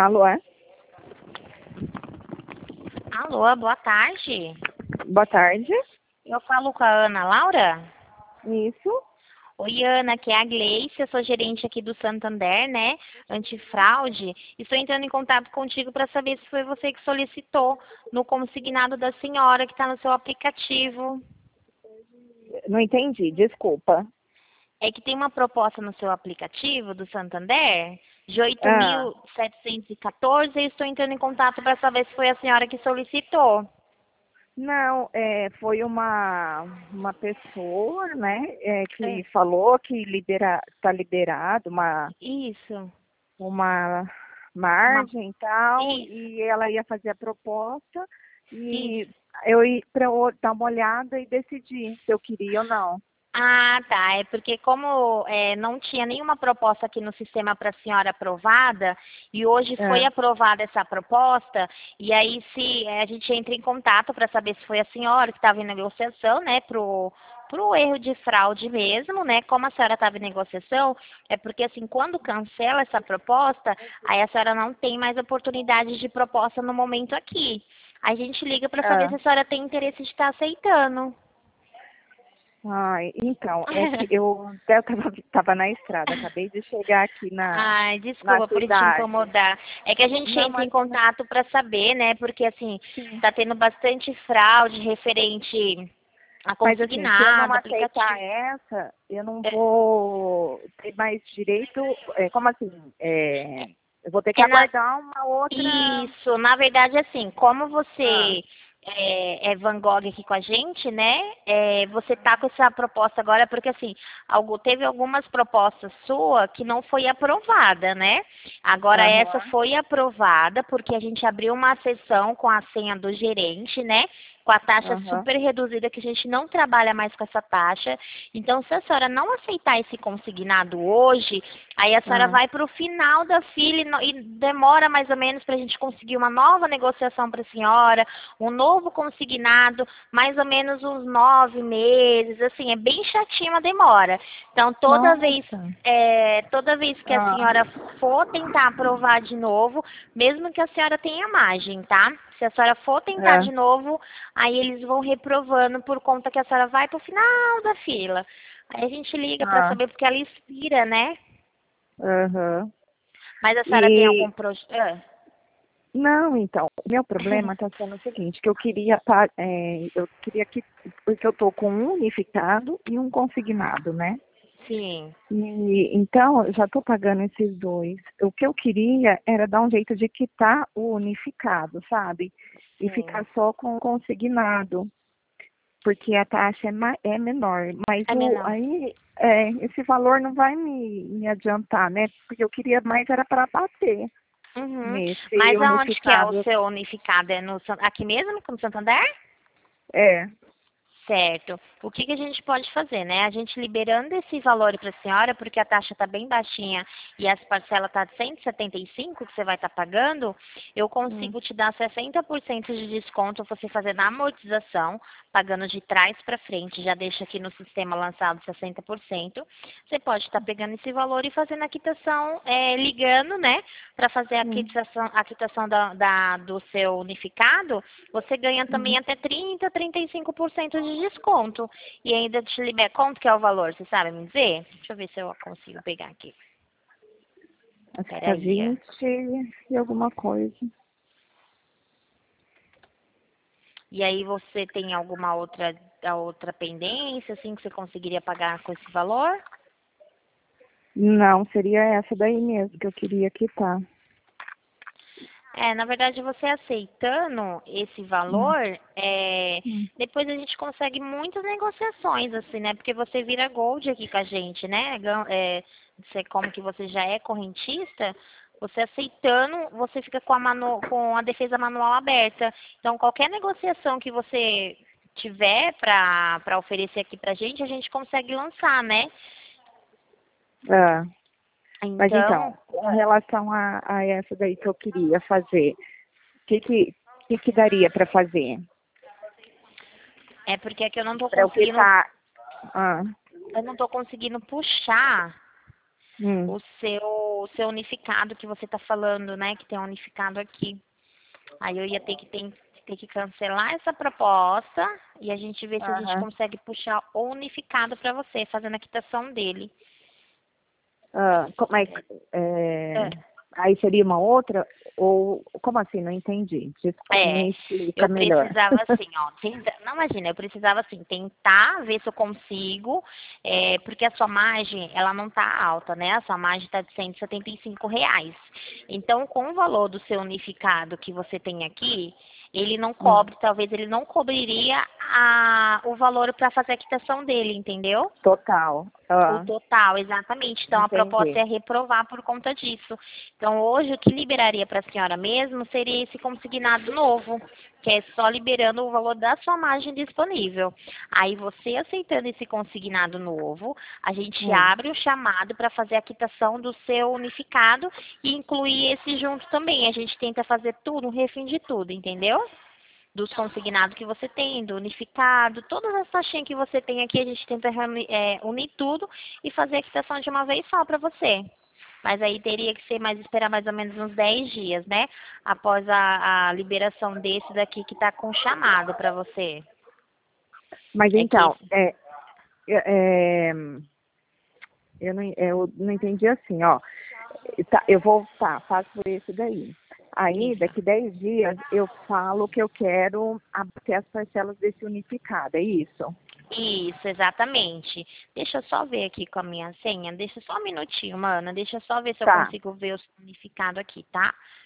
Alô, é? Alô, boa tarde. Boa tarde. Eu falo com a Ana Laura? Isso. Oi, Ana, aqui é a Gleice, eu sou gerente aqui do Santander, né? Antifraude. Estou entrando em contato contigo para saber se foi você que solicitou no consignado da senhora que está no seu aplicativo. Não entendi, desculpa. É que tem uma proposta no seu aplicativo do Santander de Ah, 8.714 e estou entrando em contato para saber se foi a senhora que solicitou. não, foi uma pessoa, né, que É. falou que está liberado Isso. uma Uma... margem e tal, Isso. e ela ia fazer a proposta e Isso. eu ia para dar uma olhada e decidir se eu queria ou não. Ah, tá. É porque como não tinha nenhuma proposta aqui no sistema para a senhora aprovada, e hoje foi É, aprovada essa proposta, e aí se a gente entra em contato para saber se foi a senhora que estava em negociação, né, pro erro de fraude mesmo, né? Como a senhora estava em negociação, é porque assim, quando cancela essa proposta, aí a senhora não tem mais oportunidade de proposta no momento aqui. A gente liga para saber é. se a senhora tem interesse de estar aceitando. Ai, então, é que eu até tava na estrada, acabei de chegar aqui Ai, na desculpa por te cidade. incomodar. É que a gente Não, entra em imagina. contato para saber, né? Porque assim, Sim. tá tendo bastante fraude referente a Mas assim, se eu não consignado, aceitar aplicativo. essa, eu não É, vou ter mais direito. Como assim? Eu vou ter que é na, aguardar uma outra. Isso, na verdade, assim, como Ah, você é Van Gogh aqui com a gente, né? Você tá com essa proposta agora, porque assim, teve algumas propostas sua que não foi aprovada, né? Agora essa aham, foi aprovada, porque a gente abriu uma sessão com a senha do gerente, né? Com a taxa aham, super reduzida, que a gente não trabalha mais com essa taxa. Então, se a senhora não aceitar esse consignado hoje, aí a senhora ah, vai para o final da fila e demora mais ou menos para a gente conseguir uma nova negociação para a senhora, um novo consignado, mais ou menos uns 9 meses, assim, é bem chatinho a demora. Então, nossa. toda vez que a Ah, senhora for tentar aprovar de novo, mesmo que a senhora tenha margem, tá? Se a senhora for tentar é, de novo, aí eles vão reprovando por conta que a senhora vai para o final da fila. Aí a gente liga para ah, saber porque ela expira, né? aham. Mas a senhora tem E algum projeto? não, então, o meu problema está sendo o seguinte, que eu queria que, porque eu estou com um unificado e um consignado, né? Sim. E então, eu já estou pagando esses dois. O que eu queria era dar um jeito de quitar o unificado, sabe? E Sim. ficar só com o consignado, porque a taxa é menor. Mas É menor. esse valor não vai me adiantar, né? Porque eu queria mais era para bater Uhum. nesse Mas aonde que é o unificado. seu unificado? É aqui mesmo, no Santander? É. Certo. O que que a gente pode fazer, né? A gente liberando esse valor para a senhora, porque a taxa está bem baixinha e as parcelas tá de 175 que você vai estar pagando, eu Hum, consigo te dar 60% de desconto você fazer na amortização, pagando de trás para frente, já deixa aqui no sistema lançado 60%. Você pode estar pegando esse valor e fazendo a quitação, ligando, né, para fazer hum, a quitação do seu unificado, você ganha também hum. até 35% de desconto. E ainda te libera. Quanto que é o valor? Você sabe me dizer? Deixa eu ver se eu consigo pegar aqui. Acho que tá Peraí. 20 e alguma coisa. E aí você tem alguma outra pendência, assim, que você conseguiria pagar com esse valor? Não, seria essa daí mesmo que eu queria quitar. Na verdade, você aceitando esse Hum, valor, hum. depois a gente consegue muitas negociações, assim, né? Porque você vira gold aqui com a gente, né? Como que você já é correntista, você aceitando, você fica com a defesa manual aberta. Então, qualquer negociação que você tiver para oferecer aqui pra gente, a gente consegue lançar, né? Ah, mas Então, então, com relação a essa daí que eu queria fazer, o que daria para fazer? é porque aqui Para eu quitar. Ah, eu não tô conseguindo puxar hum, o seu o seu unificado que você tá falando, né? Que tem um unificado aqui. Aí eu ia ter que cancelar essa proposta e a gente ver se a gente Aham. consegue puxar o unificado para você, fazendo a quitação dele. Mas, É. aí seria uma outra? Ou como assim? Não entendi. É, Me explica eu melhor. precisava assim, ó, não imagina, eu precisava assim, tentar ver se eu consigo, porque a sua margem, ela não tá alta, né? A sua margem tá de R$ 175. Então, com o valor do seu unificado que você tem aqui, ele não Hum, cobre, talvez ele não cobriria o valor para fazer a quitação dele, entendeu? total. O total, exatamente. Então, a proposta Entendi. é reprovar por conta disso. Então, hoje, o que liberaria para a senhora mesmo seria esse consignado novo, que é só liberando o valor da sua margem disponível. Aí, você aceitando esse consignado novo, a gente Hum. abre o chamado para fazer a quitação do seu unificado e incluir esse junto também. A gente tenta fazer tudo, um refim de tudo, entendeu? Dos consignados que você tem, do unificado, todas as taxinhas que você tem aqui, a gente tenta unir tudo e fazer a quitação de uma vez só para você. Mas aí teria que ser esperar mais ou menos uns 10 dias, né? Após a liberação desse daqui que tá com chamado para você. Mas É que então, é, eu não entendi assim, ó. Tá, eu vou, faço por esse daí. Aí, isso. daqui 10 dias, eu falo que eu quero abater as parcelas desse unificado, é isso? Isso, exatamente. Deixa eu só ver aqui com a minha senha. Deixa só um minutinho, mana. Deixa eu só ver se eu Tá, consigo ver o significado aqui, tá?